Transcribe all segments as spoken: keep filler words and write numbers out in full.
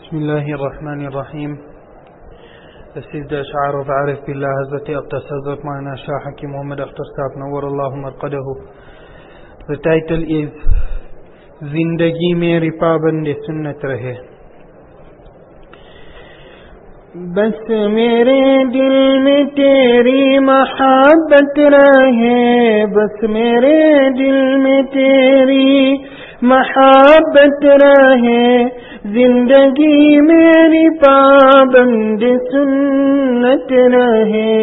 بسم الله الرحمن الرحيم. This is the Ash'ar of Arif Billah Hazrat Aqtas Hazrat Maulana Shah Hakim Muhammad Akhtar Sahab Nawwar Allahu Marqadahu. The title is Zindagi Meri Paband Sunnat Rahe. بس میرے دل میں تیری محبت رہے، بس میرے دل میں تیری محبت رہے، زندگی میری پابند سنت رہے،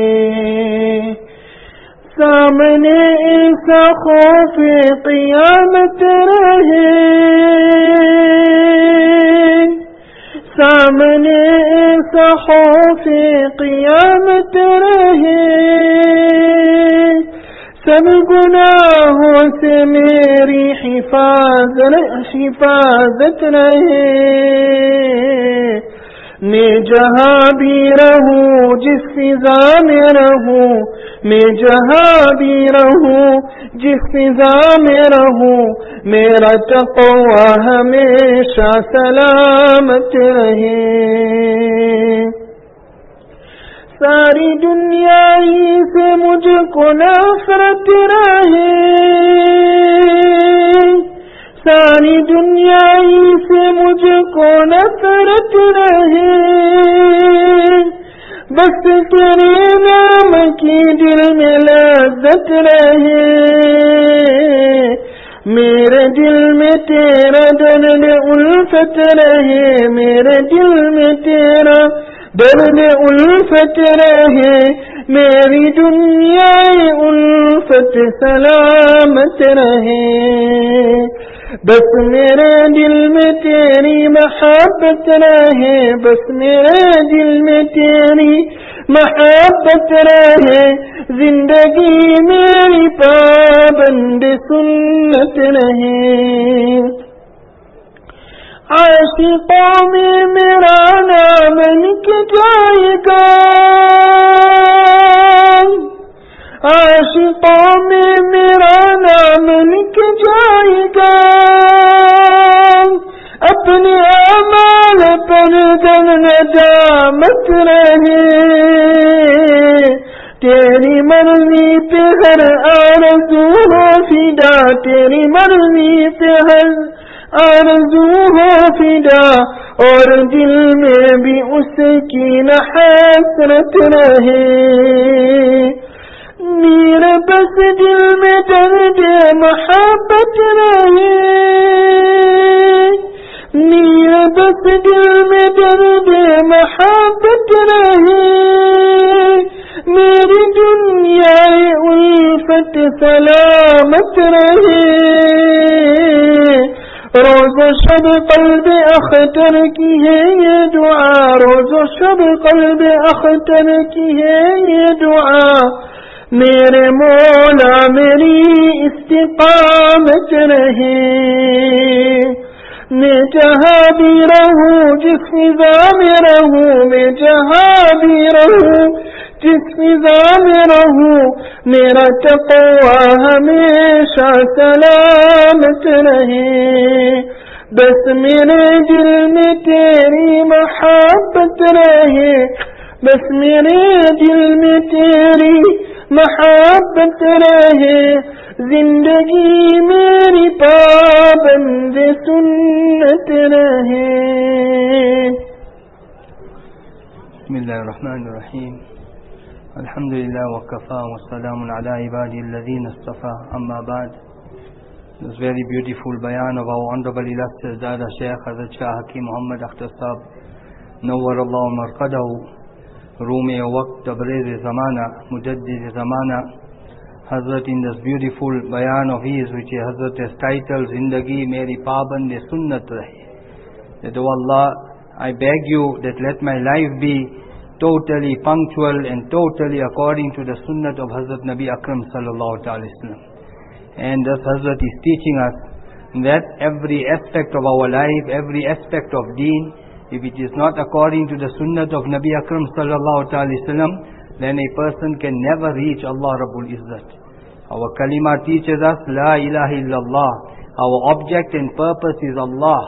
سامنے ایسا خوف قیامت رہے، سامنے ایسا خوف قیامت رہے، سب گناہوں سے میری حفاظت حفاظت رہے، میں جہاں بھی رہوں جس فضا میں رہوں، میں جہاں بھی رہوں جس فضا میں رہوں، میرا تقوی ہمیشہ سلامت رہے، ساری دنیا ہی سے مجھ کو نفرت رہے، ساری دنیا ہی سے مجھ کو نفرت رہے، بس تیرے نام کی دل میں لذت رہے، میرے دل میں تیرا درد الفت رہے، میرے دل میں تیرا درد الفت رہے، میری دنیا الفت سلامت رہے، بس میرے دل میں تیری محبت رہے، بس میرے دل میں تیری محبت رہے، زندگی میری پابند سنت رہے، عاشقوں میں میرا نام لکھ جائے گا، عاشقوں میں میرا نام لکھ جائے گا، اپنے اعمال پر جن ندامت رہے، تیری مرضی پہ ہر آرزو ہو فدا، تیری مرضی پہ ہر آرزو ہو فدا، اور دل میں بھی اس کی نہ حسرت رہے، میرے بس دل میں درد محبت رہے، میرے بس دل میں درد محبت رہے، میری دنیا الفت سلامت رہے، روز و شب قلب اختر کی ہے یہ دعا، روز و شب قلب اختر کی ہے یہ دعا، میرے مولا میری استقامت رہے، میں جہاں بھی رہوں جس فضا میں رہوں، میں جہاں بھی رہوں جس فضا میں رہوں، میرا تقوی ہمیشہ سلامت رہے، بس میرے دل میں تیری محبت رہے، بس میرے دل میں تیری محبت رہے، زندگی میری پابند سنت رہے۔ بسم اللہ الرحمن الرحیم، الحمدللہ وکفا والسلام علی عبادی الذین اصطفا، اما بعد. This very beautiful bayan of our honorable illustrious Dada Shaykh Hazrat Shah Hakim Muhammad Akhtar Sahab Nawwar Allahu Marqadahu, Room e Waqt Tabriz Zamana, Mujaddid Zamana. Hazrat, in this beautiful bayan of his, which Hazrat has titled Zindagi Meri Paband Sunnat Rahe, that, O Allah, I beg you that let my life be totally punctual and totally according to the sunnat of Hazrat Nabi Akram sallallahu alaihi wasallam. And thus Hazrat is teaching us that every aspect of our life, every aspect of deen, if it is not according to the sunnat of Nabi Akram sallallahu alaihi wasallam, then a person can never reach Allah Rabbul Izzat. Our kalima teaches us La ilaha illallah. Our object and purpose is Allah.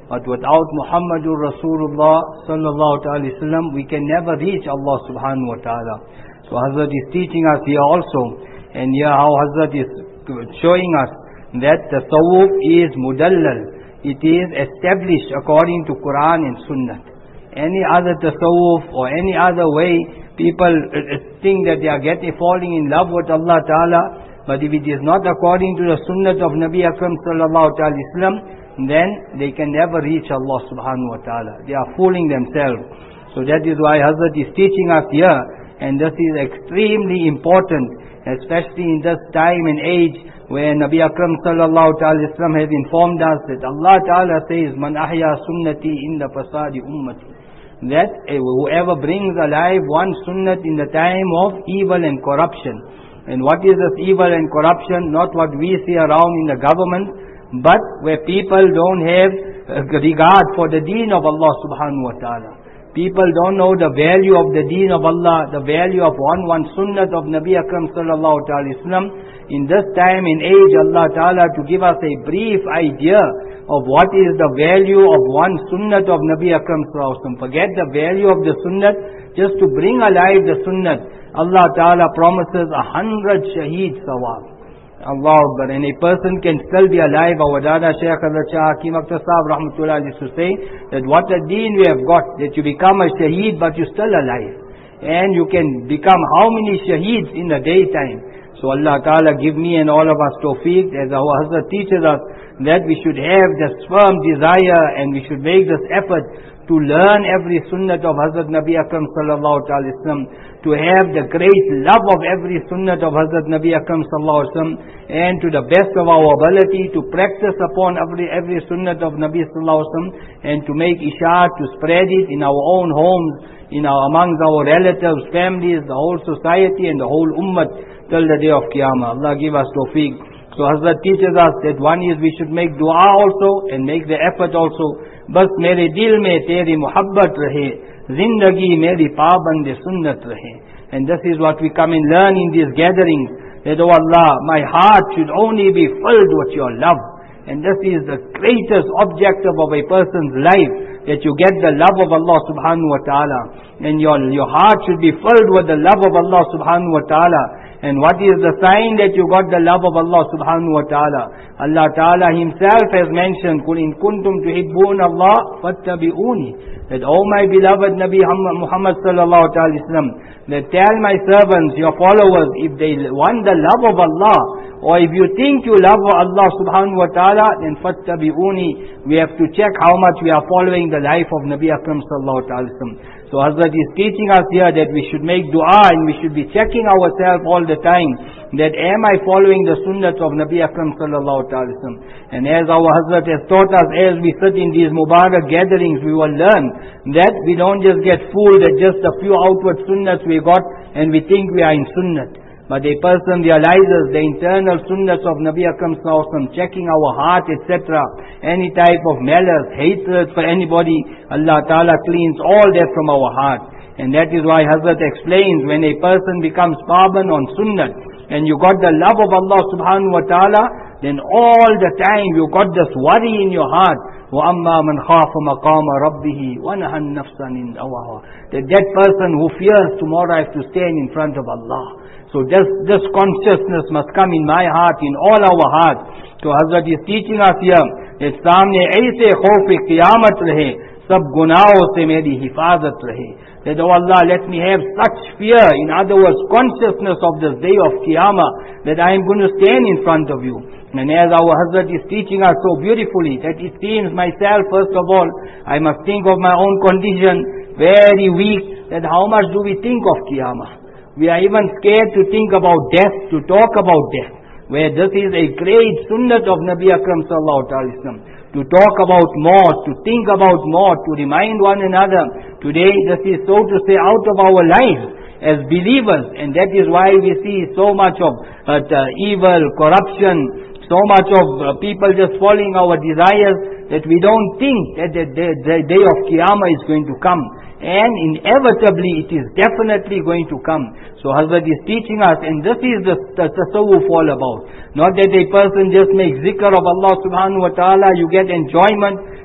But without Muhammadur Rasulullah sallallahu alaihi wasallam, we can never reach Allah subhanahu wa ta'ala. So Hazrat is teaching us here also, and here how Hazrat is showing us that the tasawwuf is mudallal. It is established according to Quran and Sunnah. Any other tasawwuf or any other way, people think that they are getting falling in love with Allah Ta'ala, but if it is not according to the Sunnah of Nabi Akram sallallahu alaihi wasallam, then they can never reach Allah subhanahu wa ta'ala. They are fooling themselves. So that is why Hazrat is teaching us here, and this is extremely important, especially in this time and age where Nabi Akram sallallahu alaihi wasallam has informed us that Allah Ta'ala says, Man ahya sunnati in the fasadi ummati. That whoever brings alive one sunnat in the time of evil and corruption. And what is this evil and corruption? Not what we see around in the government, but where people don't have regard for the deen of Allah subhanahu wa ta'ala. People don't know the value of the deen of Allah, the value of one one sunnat of Nabi Akram sallallahu alaihi wasallam. In this time and age, Allah Ta'ala to give us a brief idea of what is the value of one sunnat of Nabi Akram sallallahu alaihi wasallam. Forget the value of the sunnat, just to bring alive the sunnat. Allah Ta'ala promises a hundred shaheed sawab. Allah Akbar. And a person can still be alive. Our Dada Shaykh Hazrat Shah Hakim Akhtar Sahib Rahmatullah used to say that what a deen we have got, that you become a shaheed but you're still alive. And you can become how many shaheeds in the daytime. So Allah Ta'ala give me and all of us tawfiq, as our Hazrat teaches us, that we should have this firm desire and we should make this effort to learn every sunnat of Hazrat Nabi Akram sallallahu alaihi wasallam, to have the great love of every sunnat of Hazrat Nabi Akram sallallahu alaihi wasallam, and to the best of our ability to practice upon every every sunnat of Nabi sallallahu alaihi wasallam, and to make ishaat, to spread it in our own homes, in our amongst our relatives, families, the whole society and the whole ummah till the day of Qiyamah. Allah give us tawfiq. So Hazrat teaches us that one is we should make dua also and make the effort also. Bas mere dil mein teri muhabbat rahe, zindagi meri paband sunnat rahe. And this is what we come and learn in these gatherings. That, oh Allah, my heart should only be filled with your love. And this is the greatest objective of a person's life, that you get the love of Allah subhanahu wa ta'ala. And your, your heart should be filled with the love of Allah subhanahu wa ta'ala. And what is the sign that you got the love of Allah subhanahu wa ta'ala? Allah Ta'ala Himself has mentioned, قُلْ إِن كُنْتُمْ تُحِبُّونَ اللَّهَ فَاتَّبِعُونِي. That, oh my beloved Nabi Muhammad sallallahu alaihi wasallam, that tell my servants, your followers, if they want the love of Allah, or if you think you love Allah subhanahu wa ta'ala, then fattabi'uni. We have to check how much we are following the life of Nabi Akram sallallahu alaihi wasallam. So Hazrat is teaching us here that we should make dua and we should be checking ourselves all the time, that am I following the sunnah of Nabi Akram sallallahu alaihi wasallam. And as our Hazrat has taught us, as we sit in these Mubarak gatherings, we will learn that we don't just get fooled at just a few outward sunnahs we got and we think we are in sunnah. But a person realizes the internal sunnahs of Nabi Akram sallallahu alaihi wasallam, checking our heart, et cetera. Any type of malice, hatred for anybody, Allah Ta'ala cleans all that from our heart. And that is why Hazrat explains, when a person becomes paban on sunnah, and you got the love of Allah subhanahu wa ta'ala, then all the time you got this worry in your heart. وَأَمَّا مَنْ خَافَ مَقَامَ رَبِّهِ وَنَهَى النَّفْسَ عَنِ الْهَوَىٰ. That that person who fears tomorrow has to stand in front of Allah. So this, this consciousness must come in my heart, in all our hearts. So Hazrat is teaching us here, that सामने ऐसे खौफ क़ियामत रहे, सब गुनाहों से मेरी हिफाजत रहे. That, oh Allah, let me have such fear, in other words, consciousness of this day of Qiyamah, that I am going to stand in front of you. And as our Hazrat is teaching us so beautifully, that it seems myself, first of all, I must think of my own condition, very weak, that how much do we think of Qiyamah? We are even scared to think about death, to talk about death, where this is a great sunnah of Nabi Akram sallallahu alaihi wasallam. To talk about maut, to think about maut, to remind one another. Today, this is so to say out of our lives as believers, and that is why we see so much of uh, evil, corruption, so much of uh, people just following our desires, that we don't think that the, the, the day of Qiyamah is going to come. And inevitably it is definitely going to come. So Hazrat is teaching us, and this is the, the tasawwuf all about. Not that a person just makes zikr of Allah subhanahu wa ta'ala, you get enjoyment,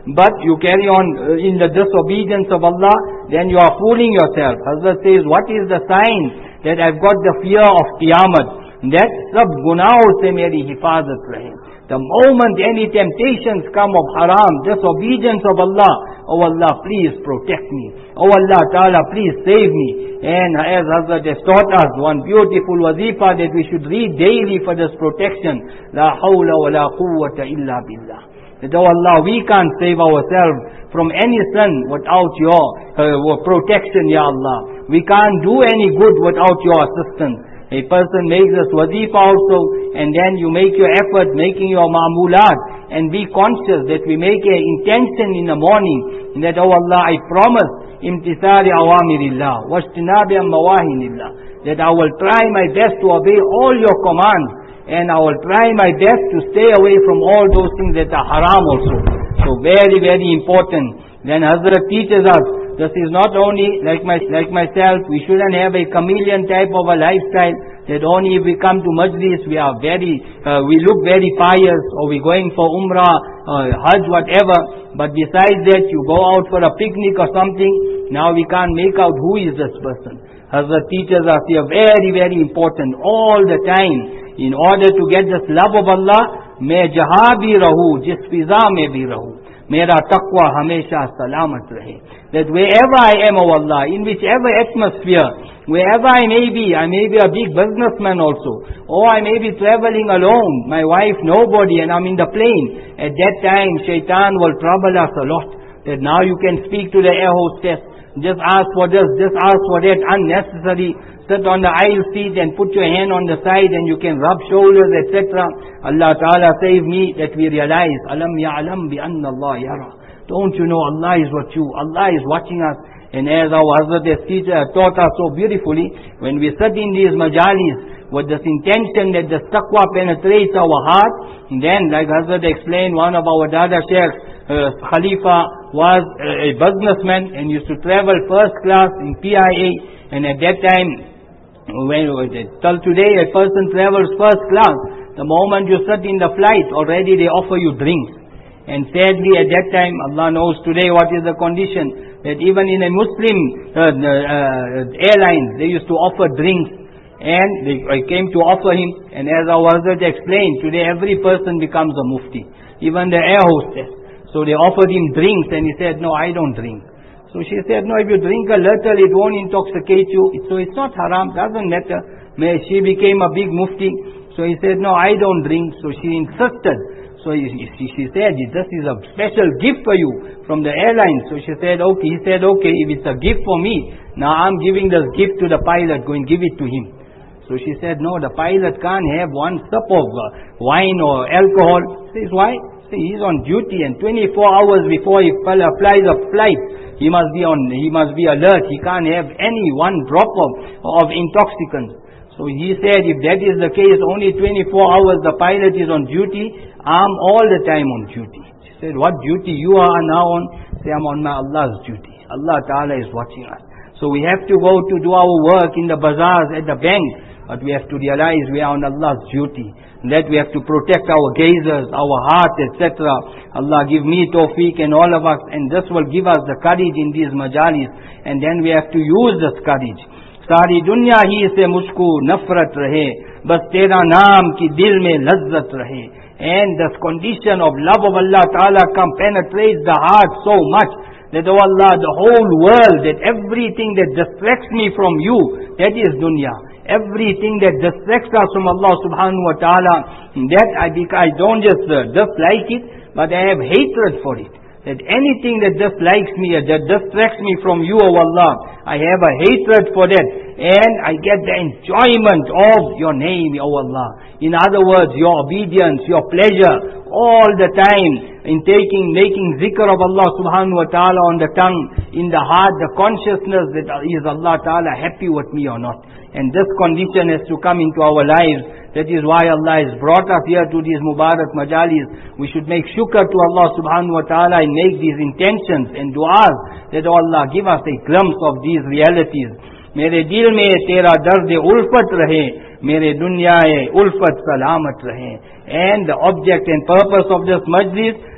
but you carry on uh, in the disobedience of Allah, then you are fooling yourself. Hazrat says, what is the sign that I've got the fear of Qiyamah? That sab gunaho se meri hifazat rahe. The moment any temptations come of haram, disobedience of Allah, oh Allah, please protect me. Oh Allah Ta'ala, please save me. And as Hazrat has taught us, one beautiful wazifa that we should read daily for this protection. La hawla wa la quwwata illa billah. That, oh Allah, we can't save ourselves from any sin without your uh, protection, Ya Allah. We can't do any good without your assistance. A person makes this wazifa also, and then you make your effort making your ma'mulat, and be conscious that we make an intention in the morning, that, oh Allah, I promise imtisari awamirillah, wastinabi mawahinillah, that I will try my best to obey all your commands, and I will try my best to stay away from all those things that are haram also. So very, very important. Then Hazrat teaches us, this is not only like my like myself, we shouldn't have a chameleon type of a lifestyle, that only if we come to majlis, we are very, uh, we look very pious, or we're going for umrah, uh, hajj, whatever. But besides that, you go out for a picnic or something, now we can't make out who is this person. Hazrat teaches us here, very, very important, all the time, in order to get this love of Allah, मैं जहाँ भी रहूँ, जिस फिजा में भी रहूँ, मेरा taqwa हमेशा सलामत रहे. That wherever I am, O Allah, in whichever atmosphere, wherever I may be, I may be a big businessman also, or I may be traveling alone, my wife nobody, and I'm in the plane. At that time, shaitan will trouble us a lot. That now you can speak to the air hostess, just ask for this, just ask for that, unnecessary. Sit on the aisle seat and put your hand on the side and you can rub shoulders, et cetera. Allah Ta'ala save me that we realize, Alam ya'alam bi anna Allah yara. Don't you know Allah is what you, Allah is watching us. And as our Hazrat teacher taught us so beautifully, when we sit in these majalis with this intention that the taqwa penetrates our heart, then like Hazrat explained, one of our Dada Sheikhs, uh, Khalifa, was a, a businessman and used to travel first class in P I A, and at that time, when till today a person travels first class, the moment you sit in the flight, already they offer you drinks. And sadly at that time, Allah knows today what is the condition, that even in a Muslim uh, uh, airline, they used to offer drinks, and they came to offer him, and as our Hazrat explained, today every person becomes a mufti, even the air hostess. So they offered him drinks, and he said, no, I don't drink. So she said, no, if you drink a little, it won't intoxicate you. So it's not haram, doesn't matter. She became a big mufti. So he said, no, I don't drink. So she insisted. So he, she, she said, this is a special gift for you from the airline. So she said, okay. He said, okay, if it's a gift for me, now I'm giving this gift to the pilot, go and give it to him. So she said, no, the pilot can't have one sip of uh, wine or alcohol. She says, why? See, he's on duty, and twenty-four hours before he flies a flight, he must be on, he must be alert. He can't have any one drop of, of intoxicant. So he said, if that is the case, only twenty-four hours the pilot is on duty, I'm all the time on duty. She said, what duty you are now on? Say, I'm on my Allah's duty. Allah Ta'ala is watching us. So we have to go to do our work in the bazaars, at the bank, but we have to realize we are on Allah's duty. That we have to protect our gazers, our heart, et cetera. Allah give me tawfiq and all of us, and this will give us the courage in these majalis, and then we have to use this courage. Sari dunya hi se mujhko nafrat rahe, bas tera naam ki dil mein lazzat rahe. And this condition of love of Allah Ta'ala come penetrates the heart so much that, oh Allah, the whole world, that everything that distracts me from you, that is dunya. Everything that distracts us from Allah subhanahu wa ta'ala, that I, I don't just uh, dislike it, but I have hatred for it. That anything that dislikes me, that distracts me from you, O Allah, I have a hatred for that. And I get the enjoyment of your name, O Allah. In other words, your obedience, your pleasure, all the time in taking, making zikr of Allah subhanahu wa ta'ala on the tongue, in the heart, the consciousness that is Allah ta'ala happy with me or not. And this condition has to come into our lives. That is why Allah has brought us here to these Mubarak Majalis. We should make shukr to Allah subhanahu wa ta'ala and make these intentions and du'as that, oh Allah, give us a glimpse of these realities. Mere dil mein tera dard ulfat rahe, mere dunya e ulfat salamat rahe. And the object and purpose of this majlis,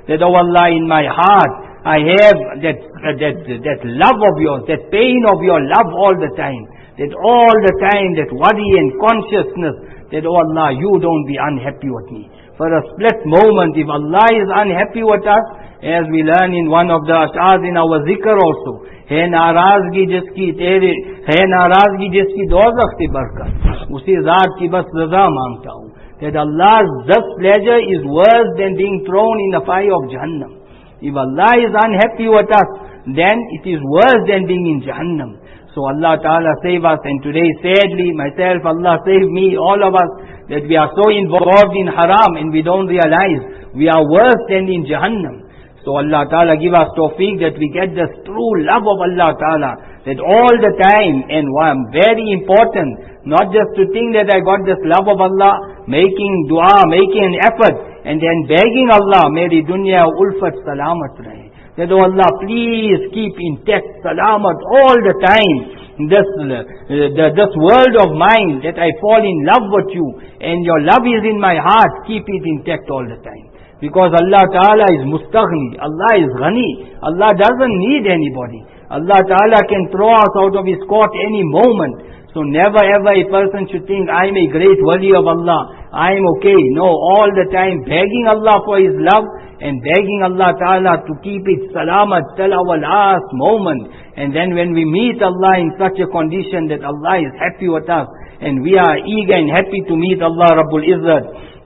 that, oh Allah, in my heart, I have that, that, that love of yours, that pain of your love all the time. That all the time, that worry and consciousness, that, oh Allah, you don't be unhappy with me. For a split moment, if Allah is unhappy with us, as we learn in one of the ash'ars in our zikr also, hai narazgi jiski tere, hai narazgi jiski dozakh se barkat, usi zat ki bas raza mangta hu. That Allah's displeasure is worse than being thrown in the fire of Jahannam. If Allah is unhappy with us, then it is worse than being in Jahannam. So Allah Ta'ala save us, and today sadly, myself, Allah save me, all of us, that we are so involved in haram and we don't realize we are worse than in Jahannam. So Allah Ta'ala give us tawfiq that we get this true love of Allah Ta'ala, that all the time, and one very important, not just to think that I got this love of Allah, making dua, making an effort, and then begging Allah, meri dunya ulfat salamat rahe. That, oh Allah, please keep intact, salamat, all the time. This, uh, the, this world of mine, that I fall in love with you, and your love is in my heart, keep it intact all the time. Because Allah Ta'ala is mustaghni, Allah is ghani, Allah doesn't need anybody. Allah Ta'ala can throw us out of His court any moment. So never ever a person should think, I am a great wali of Allah, I am okay. No, all the time begging Allah for His love, and begging Allah Ta'ala to keep it salamat till our last moment. And then when we meet Allah in such a condition that Allah is happy with us, and we are eager and happy to meet Allah Rabbul Izzat.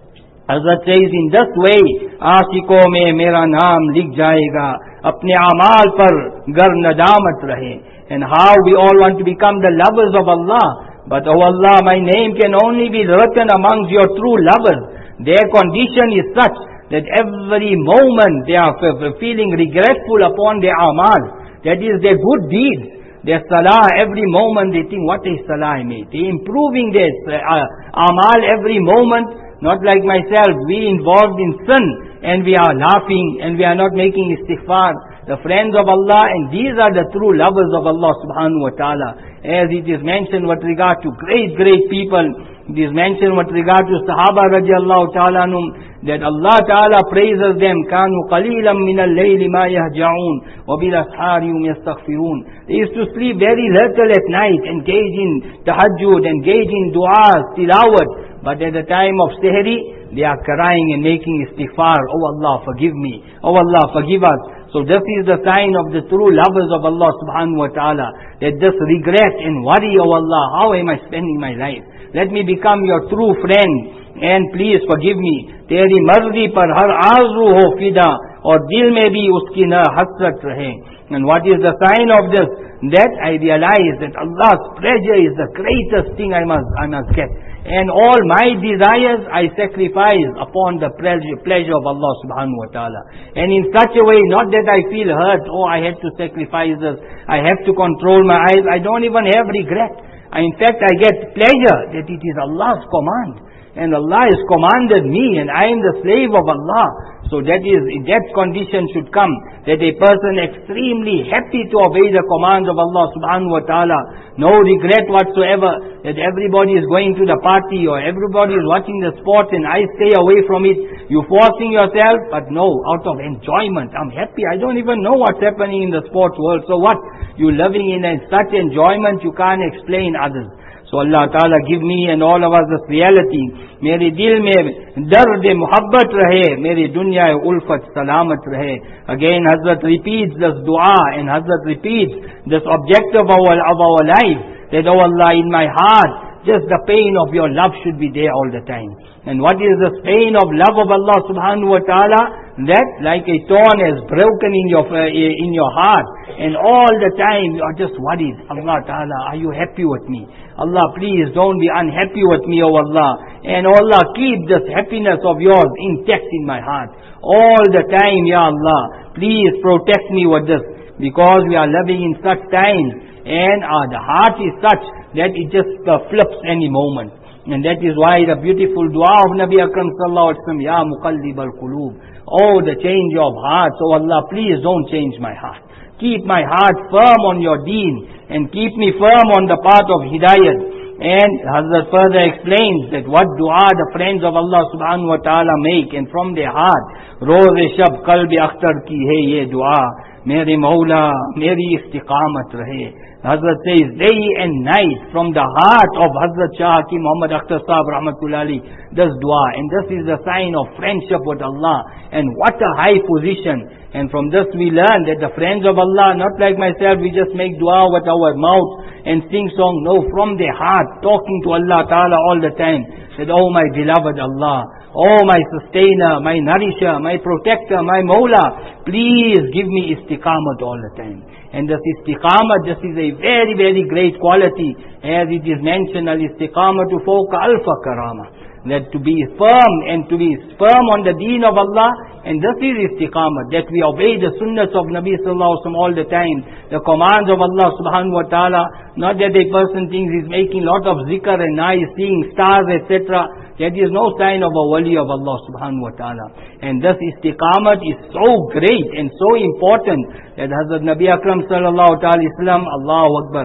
Hazrat says, in this way, आशिकों में मेरा नाम लिख जाएगा, अपने अमाल पर गर नदामत रहे. And how we all want to become the lovers of Allah. But, oh Allah, my name can only be written amongst your true lovers. Their condition is such that every moment they are feeling regretful upon their amal. That is their good deeds. Their salah, every moment they think, what is salah I made? They improving their uh, amal every moment. Not like myself, we involved in sin and we are laughing and we are not making istighfar. The friends of Allah, and these are the true lovers of Allah subhanahu wa ta'ala. As it is mentioned with regard to great, great people, it is mentioned with regard to Sahaba radiallahu ta'ala anhum, that Allah ta'ala praises them, كَانُوا قَلِيلًا مِنَ اللَّيْلِ مَا يَهْجَعُونَ وَبِالْأَسْحَارِ هُمْ يَسْتَغْفِرُونَ. They used to sleep very little at night, engage in tahajjud, engage in du'as, tilawat. But at the time of sihri, they are crying and making istighfar. Oh Allah, forgive me. Oh Allah, forgive us. So this is the sign of the true lovers of Allah subhanahu wa ta'ala. That this regret and worry, oh Allah, how am I spending my life? Let me become your true friend. And please forgive me. Teri marzi par har arzu ho fida. Aur dil mein bhi uski na hasrat rahe. And what is the sign of this? That I realize that Allah's pleasure is the greatest thing I must, I must get. And all my desires I sacrifice upon the pleasure, pleasure of Allah subhanahu wa ta'ala. And in such a way, not that I feel hurt, oh I have to sacrifice this, I have to control my eyes, I don't even have regret. In fact, I get pleasure that it is Allah's command. And Allah has commanded me, and I am the slave of Allah. So that is, that condition should come, that a person extremely happy to obey the commands of Allah subhanahu wa ta'ala, no regret whatsoever, that everybody is going to the party or everybody is watching the sports and I stay away from it. You're forcing yourself, but no, out of enjoyment. I'm happy, I don't even know what's happening in the sports world. So what? You're living in such enjoyment you can't explain others. So Allah Ta'ala give me and all of us this reality. Meri dil mein dard muhabbat rahe, meri dunya ulfat salamat rahe. Again Hazrat repeats this dua, and Hazrat repeats this objective of our, of our life, that, oh Allah, in my heart, just the pain of your love should be there all the time. And what is this pain of love of Allah subhanahu wa ta'ala? That like a thorn has broken in your uh, in your heart, and all the time you are just worried. Allah Ta'ala, are you happy with me? Allah, please don't be unhappy with me, oh Allah. And oh Allah, keep this happiness of yours intact in my heart. All the time, Ya Allah, please protect me with this. Because we are living in such times, and uh, the heart is such that it just uh, flips any moment. And that is why the beautiful dua of Nabi Akram sallallahu alaihi wasallam, Ya muqallib al-qulub. Oh, the change of hearts. Oh Allah, please don't change my heart. Keep my heart firm on your deen, and keep me firm on the path of hidayat. And Hazrat further explains that what dua the friends of Allah subhanahu wa ta'ala make, and from their heart, roz shab qalb akhtar ki hai ye dua, mere Mawla meri istiqamat rahe. Hazrat says day and night from the heart of Hazrat Shah Hakim Muhammad Akhtar Sahib Rahmatullah Ali, this dua, and this is a sign of friendship with Allah, and what a high position. And from this we learn that the friends of Allah, not like myself, we just make dua with our mouth and sing song. No, from their heart, talking to Allah Ta'ala all the time, that oh my beloved Allah, oh my sustainer, my nourisher, my protector, my Mawla, please give me istiqamat all the time. And this istiqamat, this is a very, very great quality, as it is mentioned, al-istiqamatu fawqa alfa karama, that to be firm and to be firm on the deen of Allah, and this is istiqamat, that we obey the sunnahs of Nabi sallallahu alaihi wasallam all the time, the commands of Allah subhanahu wa ta'ala, not that a person thinks he's making lot of zikr and now he's seeing stars, et cetera. That is no sign of a wali of Allah subhanahu wa ta'ala. And this istiqamat is so great and so important that Hazrat Nabi Akram sallallahu ta'ala Islam, Allahu Akbar,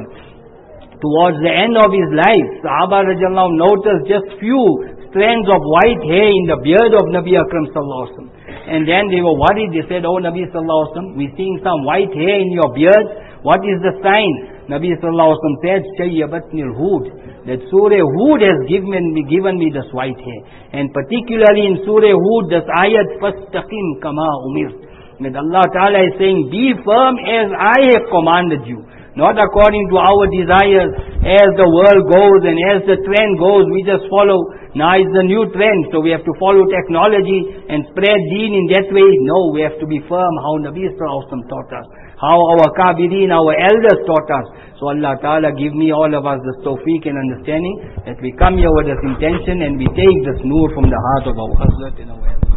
towards the end of his life, Sahaba radiallahu noticed just few strands of white hair in the beard of Nabi Akram sallallahu alaihi wasallam. And then they were worried. They said, oh Nabi sallallahu alaihi wasallam, we're seeing some white hair in your beard. What is the sign? Nabi sallallahu alaihi wasallam said, Shayyabatni al-Hud, that Surah Hud has given me, given me this white hair. And particularly in Surah Hud, this ayat, Fastaqim kama umirt, that Allah Ta'ala is saying, be firm as I have commanded you. Not according to our desires, as the world goes and as the trend goes, we just follow. Now it's the new trend, so we have to follow technology and spread deen in that way. No, we have to be firm how Nabi sallallahu alaihi wasallam taught us, how our kabirin, our elders taught us. So Allah Ta'ala give me all of us this tawfiq and understanding, that we come here with this intention and we take this nur from the heart of our Hazrat and our elders.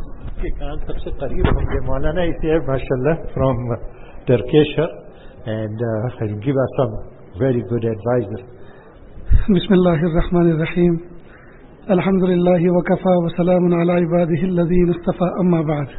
Maulana is here, mashallah, from Turkeshwar, and uh, he'll give us some very good advice. Bismillahir Rahmanir Rahim. Alhamdulillahi wa kafa wa salamun ala ibadihi alladhina istafa, amma ba'd.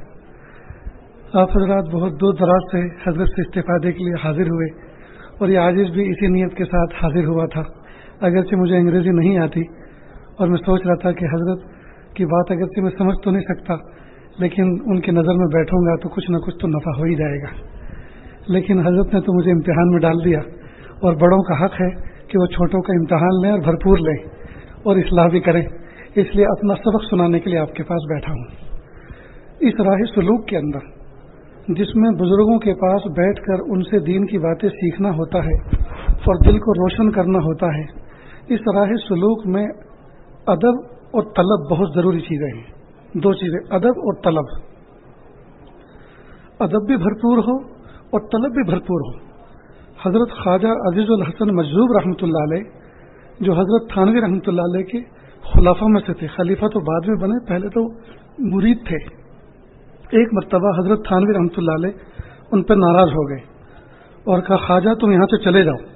آپ حضرات بہت دور دراز سے حضرت سے استفادے کے لیے حاضر ہوئے، اور یہ عاجز بھی اسی نیت کے ساتھ حاضر ہوا تھا، اگرچہ مجھے انگریزی نہیں آتی، اور میں سوچ رہا تھا کہ حضرت کی بات اگرچہ میں سمجھ تو نہیں سکتا، لیکن ان کی نظر میں بیٹھوں گا تو کچھ نہ کچھ تو نفع ہو ہی جائے گا. لیکن حضرت نے تو مجھے امتحان میں ڈال دیا، اور بڑوں کا حق ہے کہ وہ چھوٹوں کا امتحان لیں اور بھرپور لیں اور اصلاح بھی کریں. اس لیے اپنا سبق سنانے کے لیے آپ کے پاس بیٹھا ہوں. اس راہ سلوک کے اندر، جس میں بزرگوں کے پاس بیٹھ کر ان سے دین کی باتیں سیکھنا ہوتا ہے اور دل کو روشن کرنا ہوتا ہے، اس راہ سلوک میں ادب اور طلب بہت ضروری چیزیں ہیں. دو چیزیں، ادب اور طلب. ادب بھی بھرپور ہو اور طلب بھی بھرپور ہو. حضرت خواجہ عزیز الحسن مجذوب رحمۃ اللہ علیہ، جو حضرت تھانوی رحمۃ اللہ علیہ کے خلافہ میں سے تھے، خلیفہ تو بعد میں بنے، پہلے تو مرید تھے. ایک مرتبہ حضرت تھانوی رحمۃ اللہ علیہ ان پر ناراض ہو گئے اور کہا، خواجہ تم یہاں سے چلے جاؤ.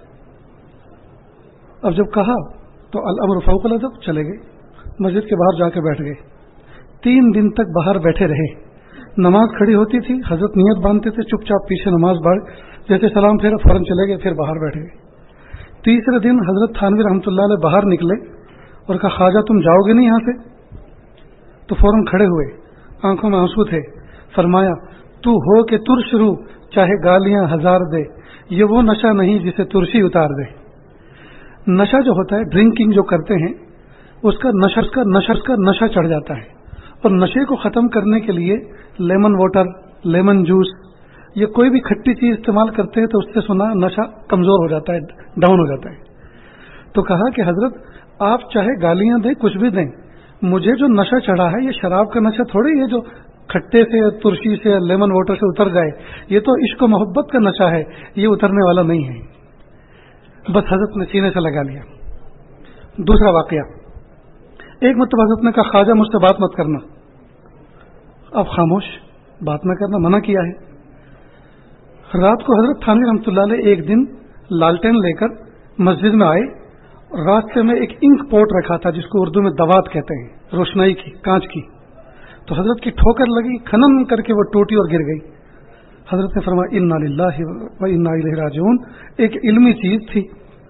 اب جب کہا تو الامر فوق الادب، چلے گئے، مسجد کے باہر جا کے بیٹھ گئے. تین دن تک باہر بیٹھے رہے. نماز کھڑی ہوتی تھی، حضرت نیت باندھتے تھے، چپ چاپ پیچھے نماز پڑھ، جیسے سلام پھیرا فوراً چلے گئے، پھر باہر بیٹھ گئے. تیسرے دن حضرت تھانوی رحمۃ اللہ علیہ باہر نکلے اور کہا، خواجہ تم جاؤ گے نہیں یہاں سے؟ تو فوراً کھڑے ہوئے، آنکھوں میں آنسو تھے. فرمایا، تو ہو کہ ترش رو چاہے گالیاں ہزار دے، یہ وہ نشہ نہیں جسے ترشی اتار دے. نشہ جو ہوتا ہے، ڈرنکنگ جو کرتے ہیں، اس کا نشہ اس کا نشہ اس کا نشہ چڑھ جاتا ہے، اور نشے کو ختم کرنے کے لیے لیمن واٹر، لیمن جوس، یہ کوئی بھی کھٹی چیز استعمال کرتے ہیں تو اس سے سنا نشہ کمزور ہو جاتا ہے، ڈاؤن ہو جاتا ہے. تو کہا کہ حضرت آپ چاہے گالیاں دیں، کچھ بھی دیں، مجھے جو نشہ چڑھا ہے یہ شراب کا نشہ تھوڑی ہے جو کھٹے سے، ترشی سے، لیمن واٹر سے اتر جائے. یہ تو عشق و محبت کا نشہ ہے، یہ اترنے والا نہیں ہے. بس حضرت نے سینے سے لگا لیا. دوسرا واقعہ، ایک مرتبہ حضرت نے کہا، خواجہ مجھ سے بات مت کرنا. اب خاموش، بات نہ کرنا منع کیا ہے. رات کو حضرت تھانوی رحمۃ اللہ علیہ ایک دن لالٹین لے کر مسجد میں آئے. راستے میں ایک انک پوٹ رکھا تھا جس کو اردو میں دوات کہتے ہیں، روشنائی کی، کانچ کی. تو حضرت کی ٹھوکر لگی، کھنن کر کے وہ ٹوٹی اور گر گئی. حضرت نے فرمایا، انا للہ و انا الیہ راجعون. ایک علمی چیز تھی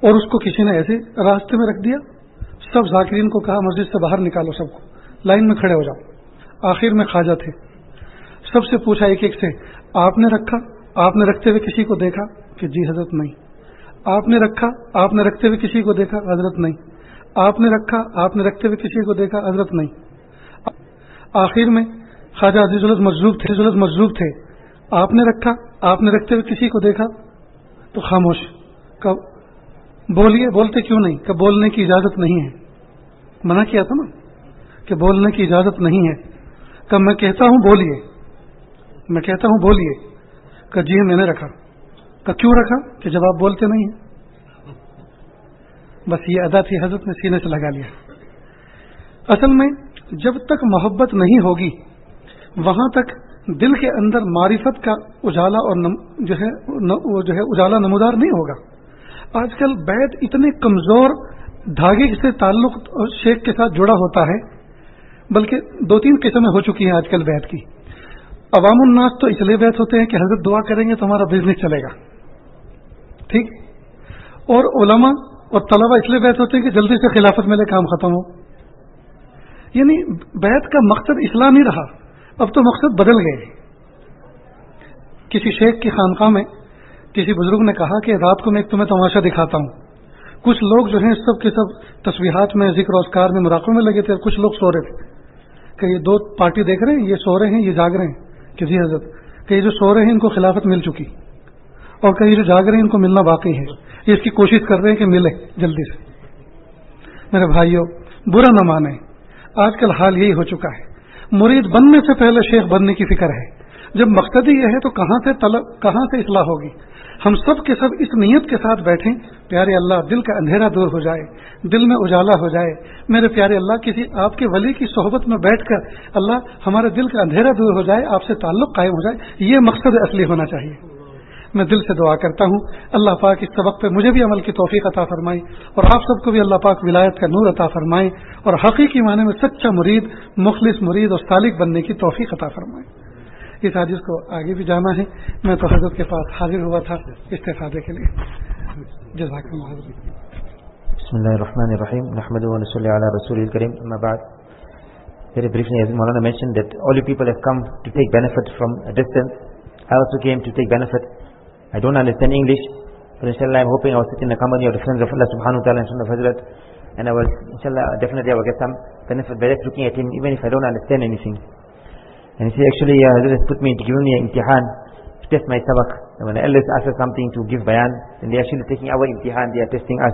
اور اس کو کسی نے ایسے راستے میں رکھ دیا. سب ذاکرین کو کہا مسجد سے باہر نکالو، سب کو لائن میں کھڑے ہو جاؤ. آخر میں خواجہ تھے، سب سے پوچھا ایک ایک سے، آپ نے رکھا؟ آپ نے رکھتے ہوئے کسی کو دیکھا؟ کہ جی حضرت نہیں. آپ نے رکھا؟ آپ نے رکھتے ہوئے کسی کو دیکھا؟ حضرت نہیں. آپ نے رکھا؟ آپ نے رکھتے ہوئے کسی کو دیکھا؟ حضرت نہیں. آخر میں خواجہ عزیز الحق مجذوب تھے مجذوب تھے آپ نے رکھا؟ آپ نے رکھتے ہوئے کسی کو دیکھا؟ تو خاموش. کب بولیے، بولتے کیوں نہیں؟ کہ بولنے کی اجازت نہیں ہے. منع کیا تھا نا کہ بولنے کی اجازت نہیں ہے. کہ میں کہتا ہوں بولیے، میں کہتا ہوں بولیے. کہ جی میں نے رکھا. کہ کیوں رکھا؟ کہ جب آپ بولتے نہیں ہیں. بس یہ ادا تھی، حضرت نے سینے سے لگا لیا. اصل میں جب تک محبت نہیں ہوگی وہاں تک دل کے اندر معرفت کا اجالا اور نم جو ہے وہ جو ہے اجالا نمودار نہیں ہوگا. آج کل بیت اتنے کمزور دھاگے سے تعلق شیخ کے ساتھ جڑا ہوتا ہے، بلکہ دو تین قسمیں ہو چکی ہیں آج کل بیت کی. عوام الناس تو اس لیے بیت ہوتے ہیں کہ حضرت دعا کریں گے تو ہمارا بزنس چلے گا، ٹھیک. اور علماء اور طلبہ اس لیے بیت ہوتے ہیں کہ جلدی سے خلافت ملے، کام ختم ہو. یعنی بیت کا مقصد اصلاح نہیں رہا، اب تو مقصد بدل گئے. کسی شیخ کی خانقاہ میں کسی بزرگ نے کہا کہ رات کو میں ایک تمہیں تماشا دکھاتا ہوں. کچھ لوگ جو ہیں سب کے سب تسبیحات میں، ذکر و اذکار میں، مراقبے میں لگے تھے، اور کچھ لوگ سو رہے تھے. کہ یہ دو پارٹی دیکھ رہے ہیں، یہ سو رہے ہیں، یہ جاگ رہے ہیں. کہ جی حضرت، کہ یہ جو سو رہے ہیں ان کو خلافت مل چکی، اور کہ یہ جو جاگ رہے ہیں ان کو ملنا باقی ہے. یہ اس کی کوشش کر رہے ہیں کہ ملے جلدی سے. میرے بھائیوں، برا نہ مانیں، آج کل حال یہی ہو چکا ہے. مرید بننے سے پہلے شیخ بننے کی فکر ہے. جب مقصد ہی یہ ہے تو کہاں سے طلب کہاں سے اصلاح ہوگی؟ ہم سب کے سب اس نیت کے ساتھ بیٹھیں، پیارے اللہ دل کا اندھیرا دور ہو جائے، دل میں اجالا ہو جائے. میرے پیارے اللہ، کسی آپ کے ولی کی صحبت میں بیٹھ کر اللہ ہمارے دل کا اندھیرا دور ہو جائے، آپ سے تعلق قائم ہو جائے. یہ مقصد اصلی ہونا چاہیے. میں دل سے دعا کرتا ہوں اللہ پاک اس سبق پہ مجھے بھی عمل کی توفیق عطا فرمائے، اور آپ سب کو بھی اللہ پاک ولایت کا نور عطا فرمائے، اور حقیقی معنی میں سچا مرید، مخلص مرید اور سالک بننے کی توفیق عطا فرمائے. اس حدیث کو آگے بھی جانا ہے، میں تو حضرت کے پاس حاضر ہوا تھا استفادے کے لیے. جزاک اللہ. بسم اللہ الرحمن الرحیم، نحمدہ و نصلی علی رسول الکریم، اما بعد. Very briefly, as Maulana mentioned, that all you people have come to take benefit from a distance. I also came to take benefit. I don't understand English, but inshallah I'm hoping I will sit in the company of the friends of Allah subhanahu wa ta'ala in front of Hazrat, and I will, inshallah, definitely I will get some benefit by just looking at him, even if I don't understand anything. And he said, actually, uh, Hazrat has put me into giving me an imtihan to test my sabak. And when the elders ask us something to give bayan, then they are actually taking our imtihan, they are testing us.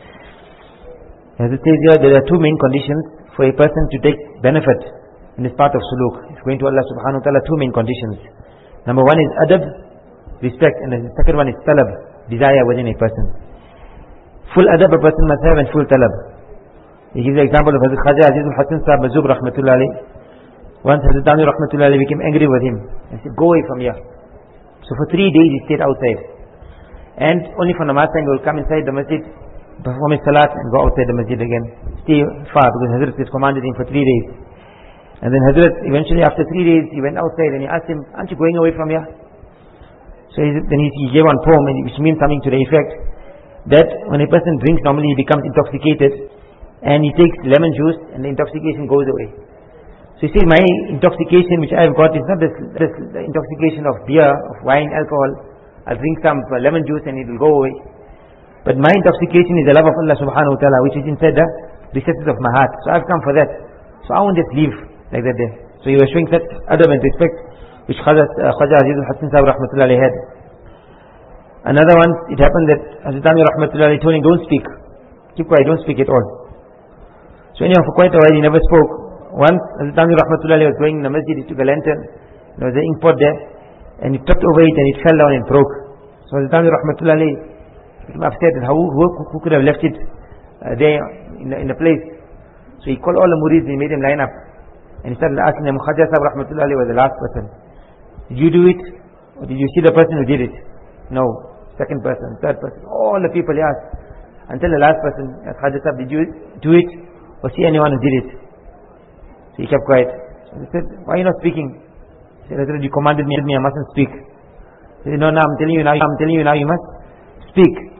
Hazrat says here, there are two main conditions for a person to take benefit in this part of suluk. If going to Allah subhanahu wa ta'ala, two main conditions. Number one is adab, respect, and the second one is talab, desire within a person. Full adab a person must have and full talab. He gives the example of Hazrat Khaja Aziz al-Hasan Sahib Mazub rahmatullah alayh. Once Hazrat Dani rahmatullah alayh became angry with him and said, go away from here. So for three days he stayed outside, and only for namaz time he will come inside the masjid, perform his salat and go outside the masjid again, stay far, because Hazrat has commanded him for three days. And then Hazrat eventually after three days he went outside and he asked him, aren't you going away from here? So he, then he, he gave one poem which means something to the effect that when a person drinks, normally he becomes intoxicated, and he takes lemon juice and the intoxication goes away. So he says, my intoxication which I have got is not this, this the intoxication of beer, of wine, alcohol. I'll drink some lemon juice and it will go away. But my intoxication is the love of Allah subhanahu wa ta'ala, which is inside the recesses of my heart. So I've come for that. So I won't just leave like that there. So he was showing such adab and respect which Khaja uh, Aziz al-Hasan Sahib rahmatullah alayhi had. Another one, it happened that Hazrat Amir rahmatullah alayhi told him, don't speak, keep quiet, don't speak at all. So anyhow, for quite a while he never spoke. Once Hazrat Amir rahmatullah alayhi was going in the masjid, he took a lantern, there was an ink pot there, and he tripped over it and it fell down and broke. So Hazrat Amir rahmatullah alayhi became upset that how, who, who could have left it uh, there in the, in the place. So he called all the murids and he made them line up, and he started asking them, Khaja Sahib rahmatullah alayhi was the last person. Did you do it? Or did you see the person who did it? No. Second person, third person, all the people he asked, until the last person asked, Khaja Sahib, did you do it? Or see anyone who did it? So he kept quiet. So he said, why are you not speaking? He said, Hazrat, you commanded me, I mustn't speak. He said, no, no, I'm telling you now, I'm telling you now, you must speak.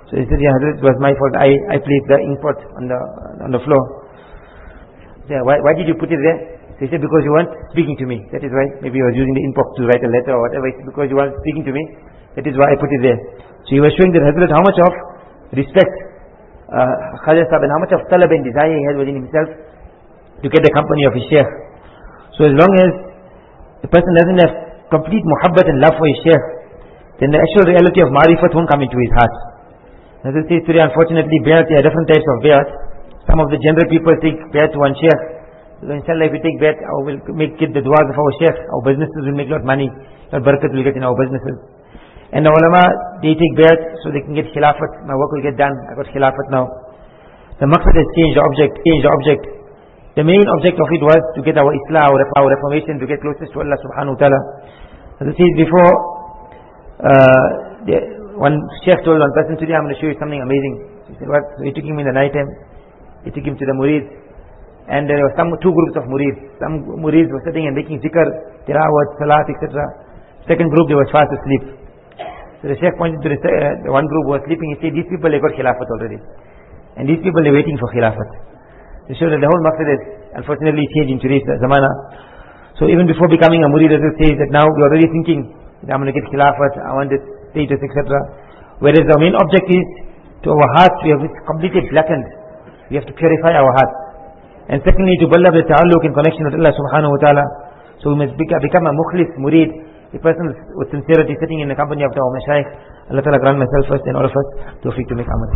So he said, yeah, Hazrat, it was my fault. I, I placed the ink pot on the on the floor. Yeah, why, why did you put it there? So he said, because you weren't speaking to me. That is why. Maybe he was using the ink pot to write a letter or whatever. He said, because you weren't speaking to me. That is why I put it there. So he was showing that Hazrat how much of respect uh, Khaja Sahib and how much of talab and desire he had within himself to get the company of his Shaykh. So as long as the person doesn't have complete muhabbat and love for his Shaykh, then the actual reality of marifat won't come into his heart. As it says today, unfortunately, bayat, there are different types of bayat. Some of the general people take bayat to one Shaykh. So inshallah, if we take bayat, I will make it the du'as of our Shaykh. Our businesses will make a lot of money. A lot of barakat will get in our businesses. And the ulama, they take bayat so they can get khilafat. My work will get done. I got khilafat now. The maqsad has changed the object, changed the object. The main object of it was to get our islah, our, our reformation, to get closest to Allah subhanahu wa ta'ala. As it says before, uh, the, one Shaykh told one person, today I'm going to show you something amazing. He said, what? So he took him in the night time. He took him to the murid. And there were some two groups of murid. Some murid were sitting and making zikr, tilawat, salat, et cetera. Second group, they were fast asleep. So the Shaykh pointed to the, uh, the one group who was sleeping. He said, these people, they got khilafat already. And these people, they're waiting for khilafat. To show that the whole maqsad is unfortunately changed in today's zamana. So even before becoming a murid, as it says that now we're already thinking, I'm going to get khilafat, I want this status, et cetera. Whereas the main object is, to our hearts, we have completely blackened. We have to purify our hearts. And secondly, to build up the ta'alluq in connection with Allah subhanahu wa ta'ala. So we must become a mukhlis, murid, a person with sincerity sitting in the company of our mashayikh. Allah ta'ala grant myself first and all of us tawfiq to make amal.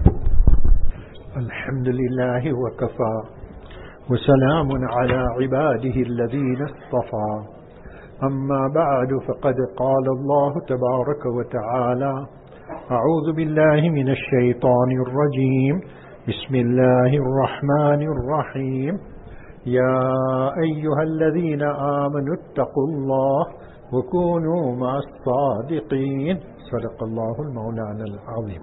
Alhamdulillah wa kafa wa salamun ala ibadihi alladhina istafa. أما بعد فقد قال الله تبارك وتعالى أعوذ بالله من الشيطان الرجيم بسم الله الرحمن الرحيم يا أيها الذين آمنوا اتقوا الله وكونوا مع الصادقين صدق الله المولانا العظيم.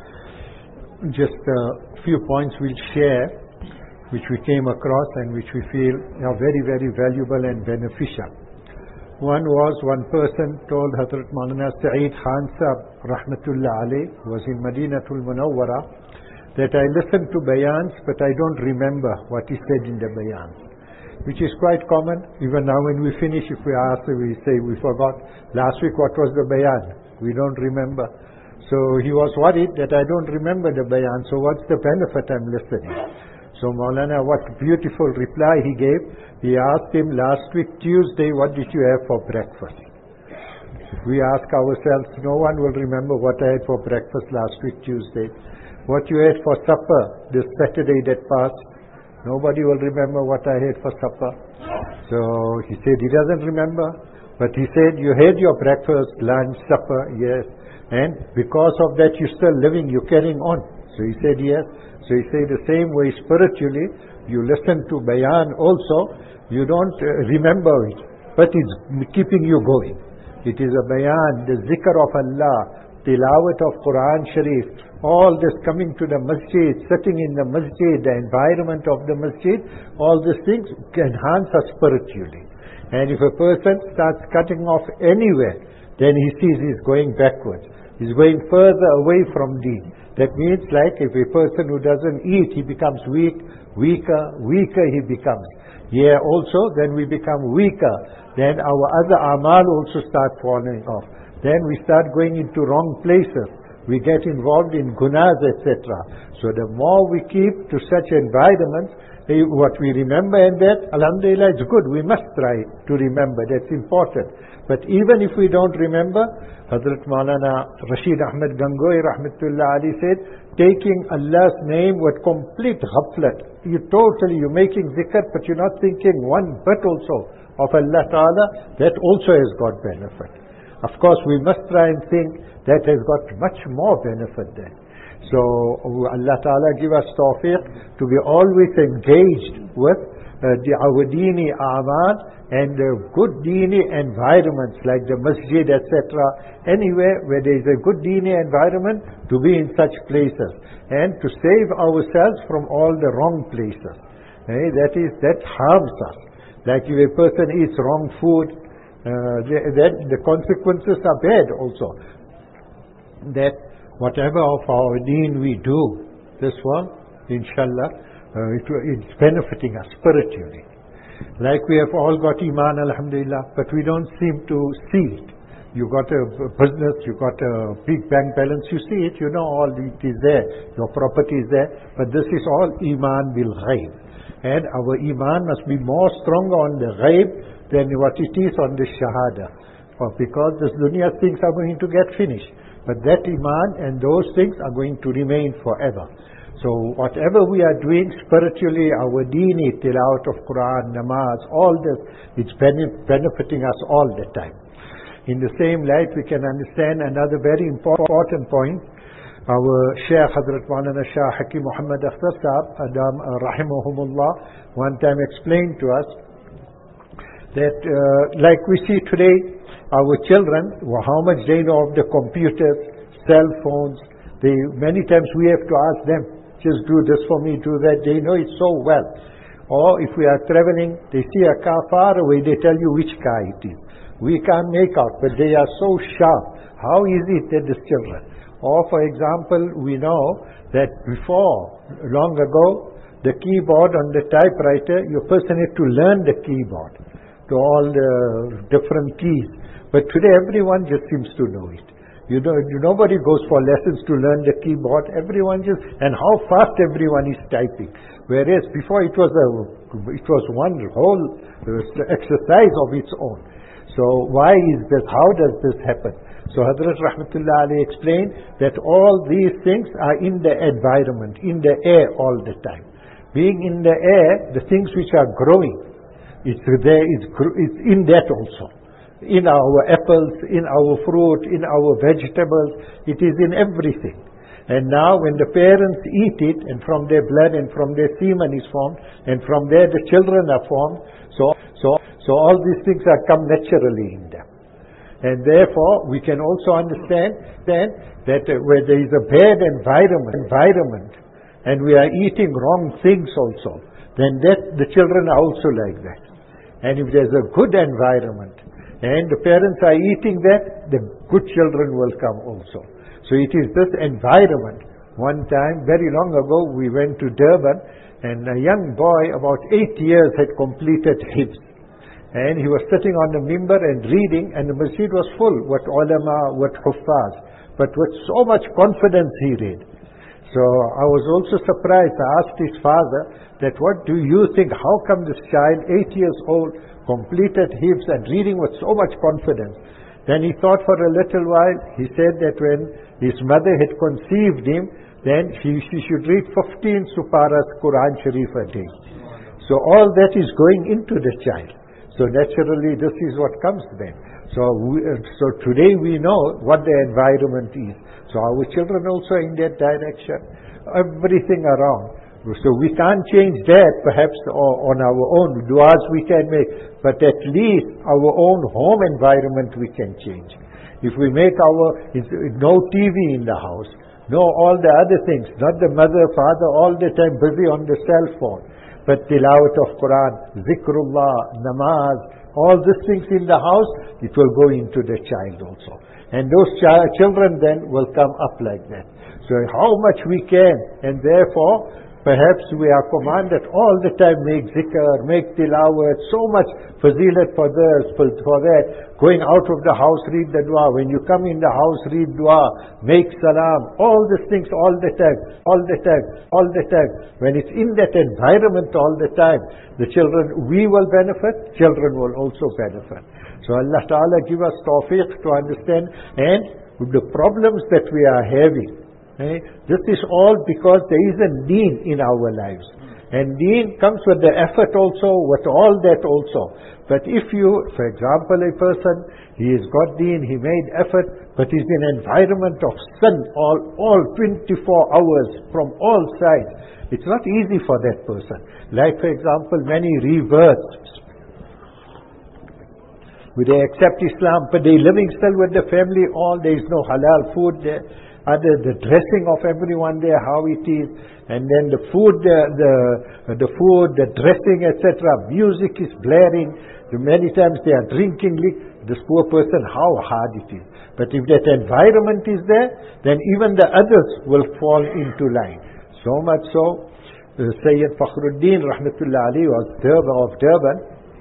Just a few points we'll share which we came across and which we feel are very very valuable and beneficial. One was, one person told Hazrat Maulana Saeed Khan Sahib Rahmatullah Alayh, who was in Madinatul Munawwara, that I listened to bayans but I don't remember what he said in the bayans, which is quite common. Even now when we finish, if we ask, we say we forgot last week what was the bayan, we don't remember. So he was worried that I don't remember the bayan, so what's the benefit I'm listening? So Maulana, what beautiful reply he gave. He asked him last week Tuesday, what did you have for breakfast? We ask ourselves, no one will remember what I had for breakfast last week Tuesday. What you had for supper this Saturday that passed, nobody will remember what I had for supper. So he said he doesn't remember, but he said you had your breakfast, lunch, supper, yes, and because of that you're still living, you're carrying on. So he said yes. So he said the same way spiritually, you listen to bayan also, you don't uh, remember it, but it's keeping you going. It is a bayan, the zikr of Allah, tilawat of Quran Sharif, all this coming to the masjid, sitting in the masjid, the environment of the masjid, all these things enhance us spiritually. And if a person starts cutting off anywhere, then he sees he's going backwards. He's going further away from deen. That means like if a person who doesn't eat, he becomes weak, weaker, weaker he becomes. Yeah, also then we become weaker. Then our other amal also start falling off. Then we start going into wrong places. We get involved in gunas, et cetera. So the more we keep to such environments, what we remember and that, alhamdulillah, it's good. We must try to remember. That's important. But even if we don't remember, Hazrat Maulana Rashid Ahmed Gangohi Rahmatullah Ali said, taking Allah's name with complete ghaflat. You totally, you're making zikr, but you're not thinking one bit also of Allah Ta'ala, that also has got benefit. Of course, we must try and think that has got much more benefit there. So Allah Ta'ala give us tawfiq to be always engaged with uh, the our deeni a'mal and uh, good deeni environments like the masjid, et cetera. Anywhere where there is a good deeni environment, to be in such places and to save ourselves from all the wrong places. Eh, that is, that harms us. Like if a person eats wrong food, uh, then the consequences are bad also. That whatever of our deen we do, this one, inshallah, uh, it, it's benefiting us spiritually. Like we have all got Iman, alhamdulillah, but we don't seem to see it. You got a business, you got a big bank balance, you see it, you know all it is there, your property is there, but this is all Iman bil ghaib. And our Iman must be more stronger on the ghaib than what it is on the shahada. Because this dunya things are going to get finished. But that Iman and those things are going to remain forever. So whatever we are doing spiritually, our deeni, tilawat of Quran, namaz, all this, it's benefiting us all the time. In the same light, we can understand another very important point. Our Shaykh Hazrat Maulana Shah Hakim Muhammad Akhtar Sahab, Adam Rahimahumullah, one time explained to us that uh, like we see today, our children, how much they know of the computers, cell phones, they, many times we have to ask them, just do this for me, do that, they know it so well. Or if we are traveling, they see a car far away, they tell you which car it is. We can't make out, but they are so sharp. How is it that the children? Or for example, we know that before, long ago, the keyboard on the typewriter, your person had to learn the keyboard, to all the different keys. But today everyone just seems to know it. You know, nobody goes for lessons to learn the keyboard. Everyone just, and how fast everyone is typing. Whereas before it was a, it was one whole exercise of its own. So why is this? How does this happen? So Hazrat Rahmatullah Ali explained that all these things are in the environment, in the air all the time. Being in the air, the things which are growing, it's there, it's, it's in that also. In our apples, in our fruit, in our vegetables, it is in everything. And now when the parents eat it, and from their blood and from their semen is formed, and from there the children are formed, so, so, so all these things are come naturally in them. And therefore, we can also understand then that uh, where there is a bad environment, environment, and we are eating wrong things also, then that the children are also like that. And if there's a good environment, and the parents are eating that, the good children will come also. So it is this environment. One time, very long ago, we went to Durban, and a young boy, about eight years, had completed hifz. And he was sitting on the mimbar and reading, and the masjid was full, what ulama, what huffaz, but with so much confidence he read. So I was also surprised. I asked his father that, what do you think, how come this child, eight years old, completed hifz and reading with so much confidence? Then he thought for a little while. He said that when his mother had conceived him, then she, she should read fifteen suparas Quran Sharif a day. So all that is going into the child. So naturally this is what comes then. So, we, uh, so today we know what the environment is. So our children also in that direction. Everything around. So we can't change that perhaps on our own. Du'as we can make, but at least our own home environment we can change. If we make our, no T V in the house, no all the other things, not the mother, father all the time busy on the cell phone, but tilawat of Quran, zikrullah, namaz, all these things in the house, it will go into the child also. And those ch- children then will come up like that. So how much we can, and therefore, perhaps we are commanded all the time, make zikr, make tilawat, so much fazilat for this, for that. Going out of the house, read the dua. When you come in the house, read dua, make salam. All these things all the time, all the time, all the time. When it's in that environment all the time, the children, we will benefit, children will also benefit. So Allah Ta'ala give us tawfiq to understand, and the problems that we are having, Eh? This is all because there is a deen in our lives. And deen comes with the effort also, with all that also. But if you, for example, a person, he has got deen, he made effort, but he's in an environment of sin all, all twenty-four hours from all sides. It's not easy for that person. Like, for example, many reverts. They accept Islam, but they're living still with the family, all, there is no halal food there. other the dressing of everyone there, how it is, and then the food, the the, the food, the dressing, et cetera. Music is blaring. Many times they are drinking. This poor person, how hard it is. But if that environment is there, then even the others will fall into line. So much so, uh, Sayyid Fakhruddin Rahmatullah Ali was Durban of Durban.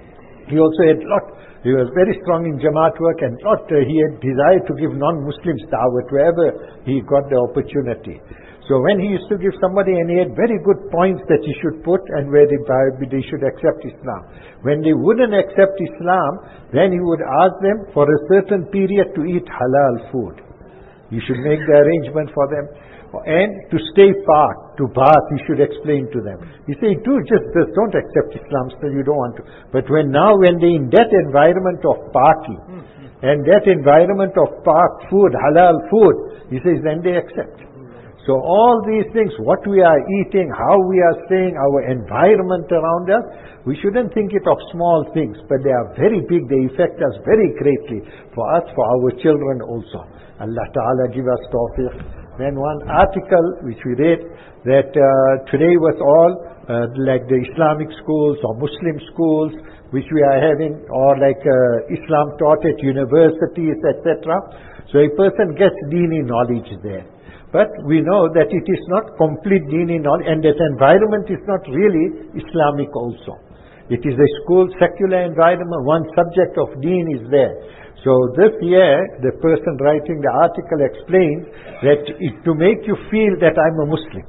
He also had lot. He was very strong in Jamaat work, and lot uh, he had desired to give non-Muslims da'wat wherever he got the opportunity. So when he used to give somebody, and he had very good points that he should put, and where they, they should accept Islam. When they wouldn't accept Islam, then he would ask them for a certain period to eat halal food. You should make the arrangement for them. And to stay far, to bath, he should explain to them. He say, do just this, don't accept Islam, so you don't want to. But when now, when they in that environment of party, and that environment of park food, halal food, he says, then they accept. So all these things, what we are eating, how we are staying, our environment around us, we shouldn't think it of small things, but they are very big, they affect us very greatly, for us, for our children also. Allah Ta'ala give us tawfiq. Then one article which we read, that uh, today was all uh, like the Islamic schools or Muslim schools which we are having, or like uh, Islam taught at universities, et cetera. So a person gets dini knowledge there. But we know that it is not complete dini knowledge, and that environment is not really Islamic also. It is a school, secular environment, one subject of deen is there. So this year, the person writing the article explains that it, to make you feel that I'm a Muslim.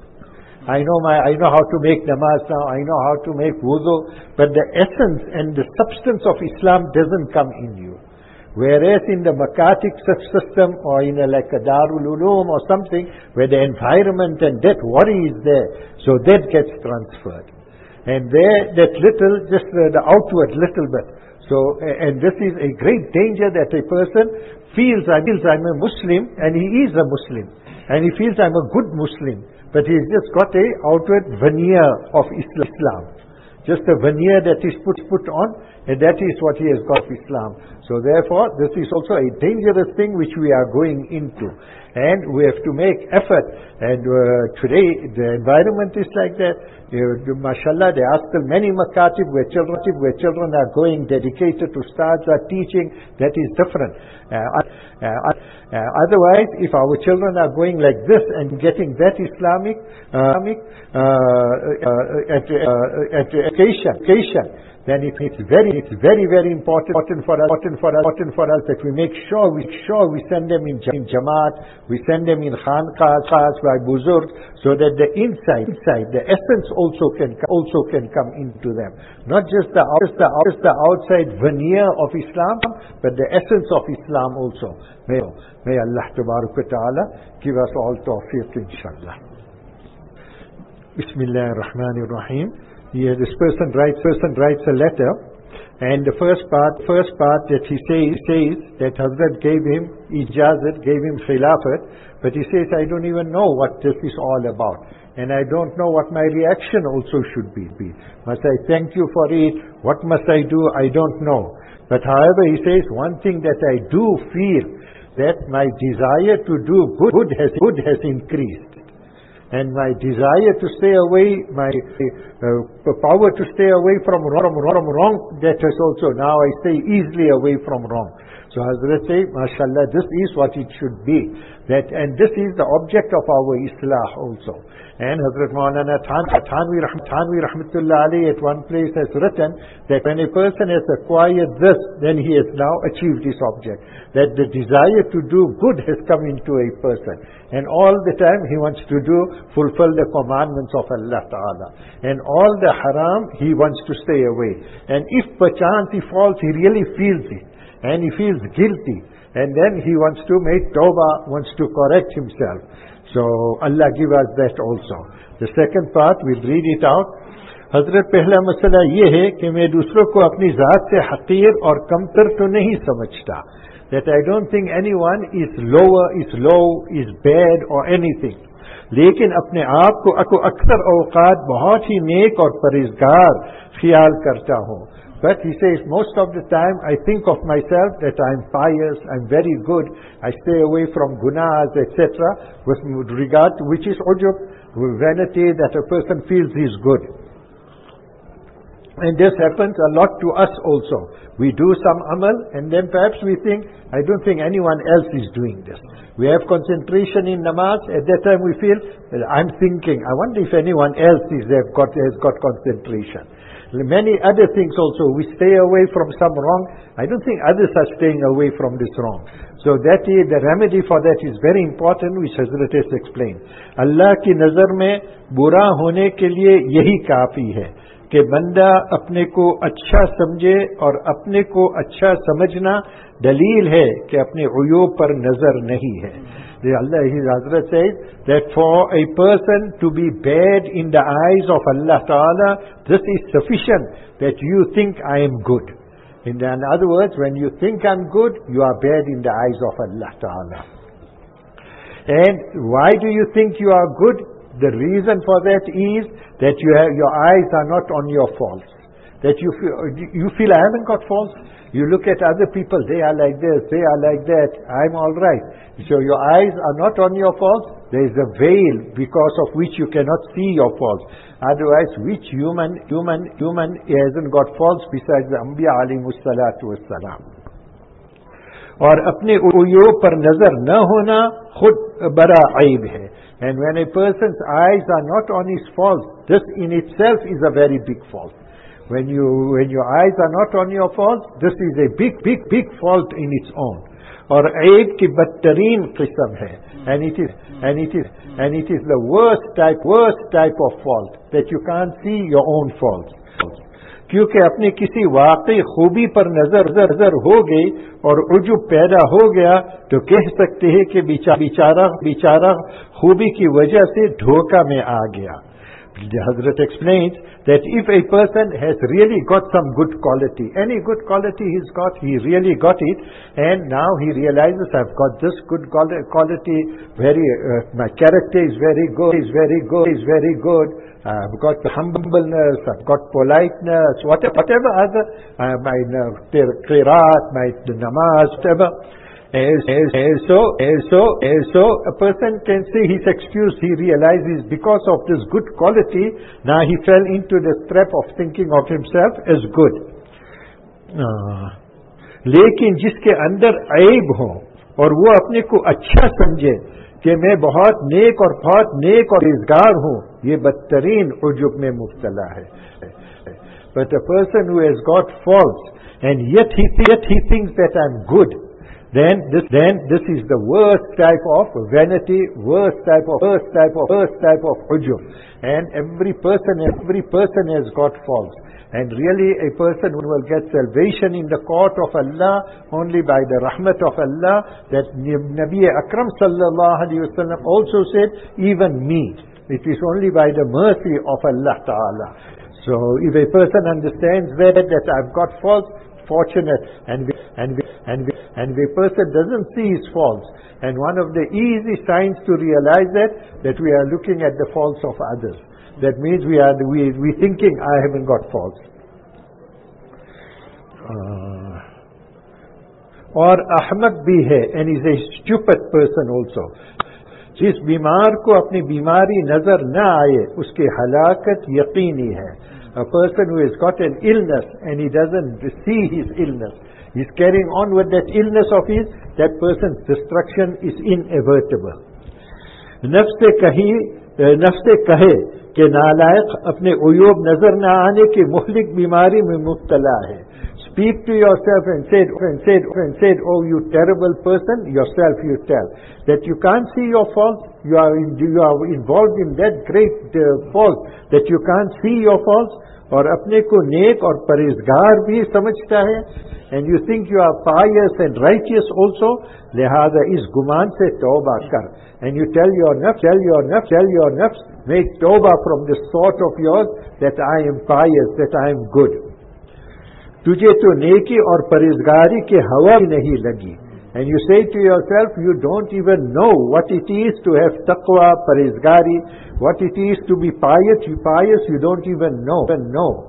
I know my, I know how to make namaz now, I know how to make wudu, but the essence and the substance of Islam doesn't come in you. Whereas in the Makatik system, or in a, like a Darul Uloom or something, where the environment and that worry is there, so that gets transferred. And there, that little, just the, the outward little bit. So, and this is a great danger, that a person feels, I feels I'm a Muslim, and he is a Muslim. And he feels I'm a good Muslim. But he's just got a outward veneer of Islam. Just a veneer that is put, put on, and that is what he has got Islam. So therefore, this is also a dangerous thing which we are going into. And we have to make effort. And uh, today, the environment is like that. Uh, mashallah, there are still many makatib where children, where children are going dedicated to ustads are teaching. That is different. Uh, uh, uh, otherwise, if our children are going like this and getting that Islamic, uh, uh, uh, at, uh, at education, education, then it, it's very, it's very, very important, important for us, important for us, important for us that we make sure, we sure we send them in, in Jamaat, we send them in Khanqahs by Buzurg, so that the inside, inside, the essence also can also can come into them. Not just the just the, just the outside veneer of Islam, but the essence of Islam also. May, may Allah Tabarak wa Ta'ala give us all tawfiq, inshallah. Bismillah ar-Rahman ar-Rahim. Yeah, this person writes, person writes a letter, and the first part, first part that he says, says that Hazrat gave him ijazat, gave him khilafat, but he says, I don't even know what this is all about, and I don't know what my reaction also should be. Must I thank you for it? What must I do? I don't know. But however, he says, one thing that I do feel, that my desire to do good, good has, good has increased. And my desire to stay away, my uh, power to stay away from wrong, wrong, wrong, that is also, now I stay easily away from wrong. So Hazrat say, mashallah, this is what it should be. That, and this is the object of our Islah also. And Hazrat Maulana Thanvi Rahmatullah Ali at one place has written that when a person has acquired this, then he has now achieved his object. That the desire to do good has come into a person. And all the time he wants to do, fulfill the commandments of Allah Ta'ala. And all the haram, he wants to stay away. And if perchance he falls, he really feels it. And he feels guilty. And then he wants to make tawbah, wants to correct himself. So Allah give us that also. The second part, we'll read it out. Hazrat pehla masala ye hai कि मैं दूसरों को अपनी जात से हकीर और कमतर तो नहीं समझता. That I don't think anyone is lower, is low, is bad or anything. लेकिन अपने आप को अक्सर औकात बहुत ही नेक और परहेजगार ख्याल करता हूँ. But he says, most of the time I think of myself that I'm pious, I'm very good, I stay away from gunas, et cetera, with regard to which is ujub, vanity, that a person feels he's good. And this happens a lot to us also. We do some amal and then perhaps we think, I don't think anyone else is doing this. We have concentration in namaz, at that time we feel, well, I'm thinking, I wonder if anyone else is, have got, has got concentration. Many other things also, we stay away from some wrong. I don't think others are staying away from this wrong. So that is, the remedy for that is very important, which Hazrat has explained. Allah की नजर में बुरा होने के लिए यही काफी है कि बंदा अपने को अच्छा समझे, और अपने को अच्छा समझना दलील है कि अपने उयूब पर नजर नहीं है. Allah, His Hazrat says that for a person to be bad in the eyes of Allah Ta'ala, this is sufficient that you think I am good. In other words, when you think I'm good, you are bad in the eyes of Allah Ta'ala. And why do you think you are good? The reason for that is that you have, your eyes are not on your faults. That you feel, you feel I haven't got faults. You look at other people, they are like this, they are like that, I'm all right. So your eyes are not on your faults. There is a veil because of which you cannot see your faults. Otherwise, which human, human, human hasn't got faults besides the Anbiya alayhimus salatu wassalam? और अपने उयूब पर नजर न होना खुद बड़ा ऐब है. And when a person's eyes are not on his faults, this in itself is a very big fault. When you, when your eyes are not on your faults, this is a big, big, big fault in its own. और ऐब की बदतरीन किस्म है. And it is, and it is, and it is the worst type, worst type of fault that you can't see your own faults. क्योंकि अपनी किसी वाकई खूबी पर नजर नजर हो गई और उजुब पैदा हो गया, तो कह सकते हैं कि बेचारा बेचारा खूबी की वजह से धोखा में आ गया. The Hazrat explains that if a person has really got some good quality, any good quality he's got, he really got it, and now he realizes, I've got this good quality, very, uh, my character is very good, is very good, is very good, uh, I've got humbleness, I've got politeness, whatever, whatever other, uh, my uh, qiraat, my namaz, whatever. As, as, as so, as so, as so, a person can say his excuse, he realizes because of this good quality, now he fell into the trap of thinking of himself as good. Uh, लेकिन जिसके अंदर ऐब हो और वो अपने को अच्छा समझे कि मैं बहुत नेक और बहुत नेक और इज़गार हूँ, ये बदतरीन उजुब में मुब्तला है. But a person who has got faults and yet he, yet he thinks that I'm good, Then this, then this is the worst type of vanity, worst type of, worst type of, worst type of ujub. And every person, every person has got faults. And really a person will get salvation in the court of Allah only by the rahmat of Allah. That Nabi Akram sallallahu alayhi wa sallam also said, even me. It is only by the mercy of Allah Ta'ala. So if a person understands that, that I've got faults, fortunate, and we, and we, and we, and the person doesn't see his faults. And one of the easy signs to realize that, that we are looking at the faults of others. That means we are we we thinking I haven't got faults. Uh, और अहमक भी है, and is a stupid person also. जिस बीमार को अपनी बीमारी नजर न आए, उसकी हलाकत यकीनी है. A person who has got an illness and he doesn't see his illness, he's carrying on with that illness of his, that person's destruction is inevitable. नफ्स से कही नफ्स से कहे कि नालायक अपने उयूब नजर न आने की मुहलिक बीमारी में मुब्तला है. Speak to yourself and say, and said, and said, oh you terrible person, yourself you tell that you can't see your faults. You are in, you are involved in that great uh, fault that you can't see your faults. और अपने को नेक और परहेजगार भी समझता है, and you think you are pious and righteous also. लिहाजा इस गुमान से तौबा कर, and you tell your nafs, tell your nafs, tell your nafs, make tawbah from this thought of yours that I am pious, that I am good. तुझे तो नेकी और परहेजगारी के हवा भी नहीं लगी. And you say to yourself, you don't even know what it is to have taqwa, parezgari, what it is to be pious, you pious, you don't even know. Even know.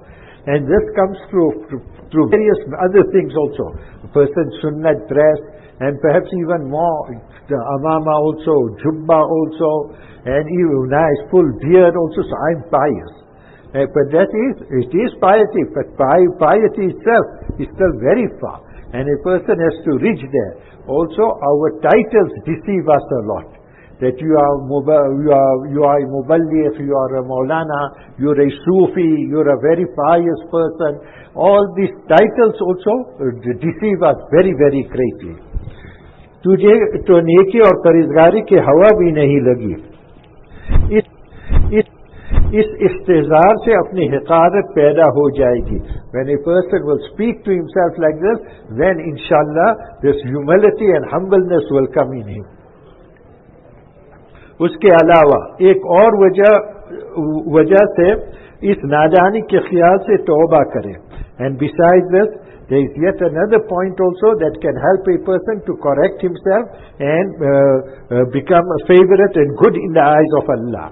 And this comes through, through, through various other things also. A person's sunnat dress, and perhaps even more, the amama also, jubba also, and even nice full beard also, so I'm pious. Uh, but that is, it is piety, but pi- piety itself is still very far. And a person has to reach there. Also, our titles deceive us a lot. That you are you are you are a Muballigh, you are a Maulana, you are a Sufi, you are a very pious person. All these titles also deceive us very very greatly. तुझे तो नेकी और परहेज़गारी की हवा भी नहीं लगी. इस इस इस इस्तेज़ार से अपनी हिकारत पैदा हो जाएगी. When a person will speak to himself like this, then inshallah this humility and humbleness will come in him. उसके अलावा एक और वजह वजह से इस नादानी के ख्याल से तौबा करें. And besides this, there is yet another point also that can help a person to correct himself and uh, uh, become a favorite and good in the eyes of Allah.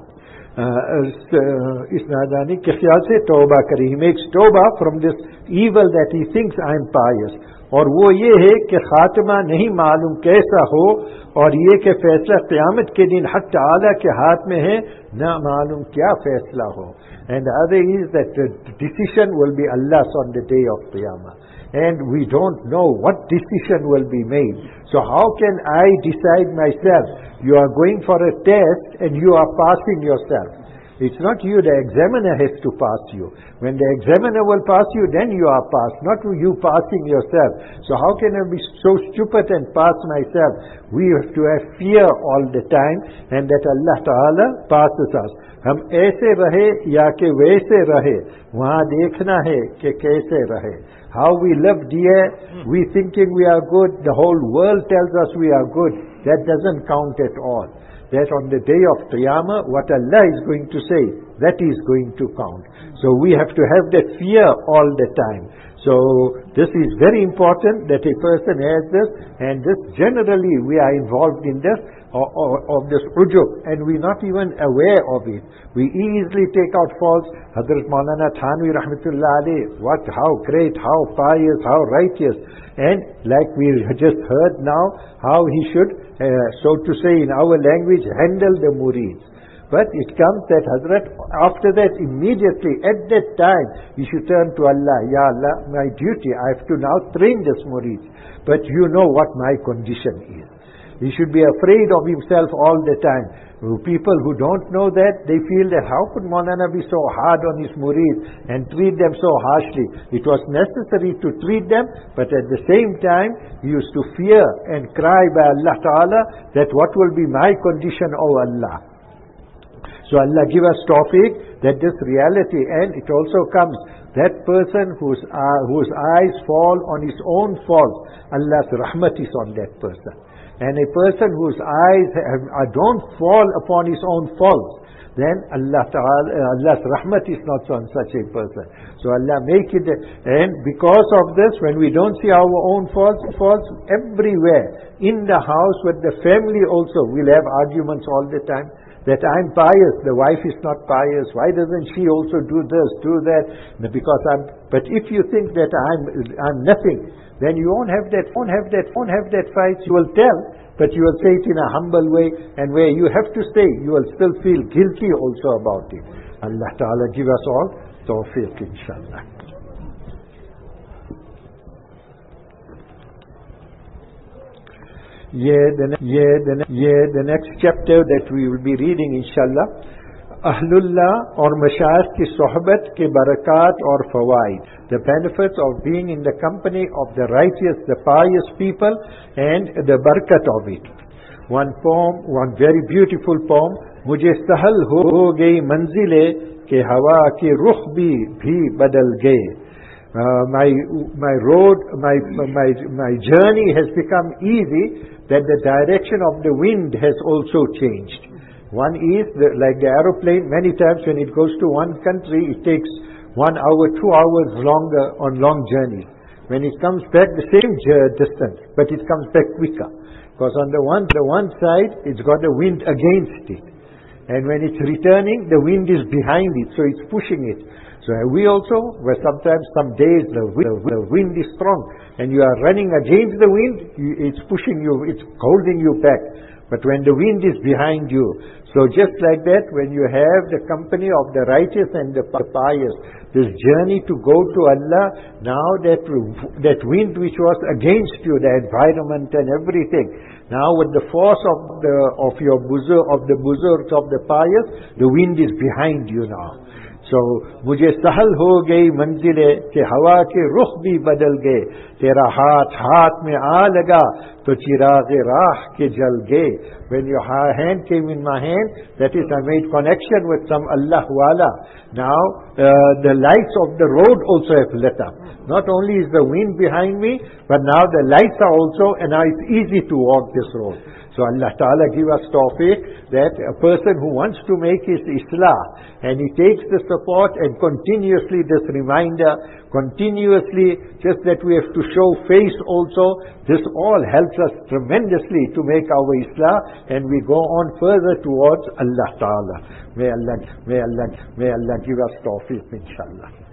इस नादानी के ख्याल से तौबा करे. He makes tawbah from this evil that he thinks I am pious. और वो ये है कि खात्मा नहीं मालूम कैसा हो, और ये कि फैसला क़यामत के दिन हक़ ताला के हाथ में है, न मालूम क्या फैसला हो. And the other is that the decision will be Allah's on the day of Qiyamah. And we don't know what decision will be made. So how can I decide myself? You are going for a test and you are passing yourself. It's not you, the examiner has to pass you. When the examiner will pass you, then you are passed, not you passing yourself. So how can I be so stupid and pass myself? We have to have fear all the time, and that Allah Ta'ala passes us. हम ऐसे रहे या कि वैसे रहे, वहाँ देखना है कि कैसे रहे. How we live here, we thinking we are good, the whole world tells us we are good. That doesn't count at all. That on the day of Qiyamah, what Allah is going to say, that is going to count. So we have to have that fear all the time. So this is very important that a person has this, and this generally we are involved in this, or, or, of this ujub, and we're not even aware of it. We easily take out faults. Hazrat Maulana Thanvi Rahmatullah alayhi, what, how great, how pious, how righteous. And like we just heard now, how he should, uh, so to say in our language, handle the murids. But it comes that Hazrat, after that, immediately, at that time, you should turn to Allah. Ya Allah, my duty, I have to now train this murid. But you know what my condition is. He should be afraid of himself all the time. People who don't know that, they feel that how could Maulana be so hard on his murid and treat them so harshly? It was necessary to treat them, but at the same time, he used to fear and cry by Allah Ta'ala that what will be my condition, O Allah? So Allah give us tawfiq that this reality, and it also comes, that person whose, uh, whose eyes fall on his own faults, Allah's rahmat is on that person. And a person whose eyes have, uh, don't fall upon his own faults, then Allah Ta'ala, uh, Allah's rahmat is not on such a person. So Allah make it, and because of this, when we don't see our own faults, faults everywhere, in the house, with the family also, we'll have arguments all the time. That I'm pious, the wife is not pious, why doesn't she also do this, do that? Because I'm, but if you think that I'm, I'm nothing, then you won't have that, won't have that, won't have that fight. You will tell, but you will say it in a humble way, and where you have to say, you will still feel guilty also about it. Allah Ta'ala give us all tawfiq, inshallah. Yeah, the, yeah, the, yeah, the next chapter that we will be reading, inshallah, Ahlullah or Mashayikh ki sohbat ke barakat or fawaid, the benefits of being in the company of the righteous, the pious people, and the barakat of it. One poem, one very beautiful poem, Mujhe sahal ho gayi manzile ke hawa ki rukh bhi bhi badal gaye. Uh, my my road, my my my journey has become easy, that the direction of the wind has also changed. One is, the, like the aeroplane, many times when it goes to one country, it takes one hour, two hours longer on long journeys. When it comes back, the same distance, but it comes back quicker. Because on the one, the one side, it's got the wind against it. And when it's returning, the wind is behind it, so it's pushing it. So we also, where sometimes some days the wind, the wind is strong and you are running against the wind, it's pushing you, it's holding you back. But when the wind is behind you, so just like that, when you have the company of the righteous and the pious, this journey to go to Allah, now that that wind which was against you, the environment and everything, now with the force of the of your buzur, of the buzurgs of the pious, the wind is behind you now. So, मुझे सहल हो गई मंजिले के हवा के रुख भी बदल गए, तेरा हाथ हाथ में आ लगा तो चिराग राह के जल गए. When your hand came in my hand, that is, I made connection with some Allah wala. Now uh, the lights of the road also have lit up. Not only is the wind behind me, but now the lights are also, and now it's easy to walk this road. So Allah Ta'ala give us tawfiq that a person who wants to make his islah and he takes the support and continuously this reminder, continuously just that we have to show face also, this all helps us tremendously to make our islah and we go on further towards Allah Ta'ala. May Allah, may Allah, may Allah give us tawfiq, inshallah.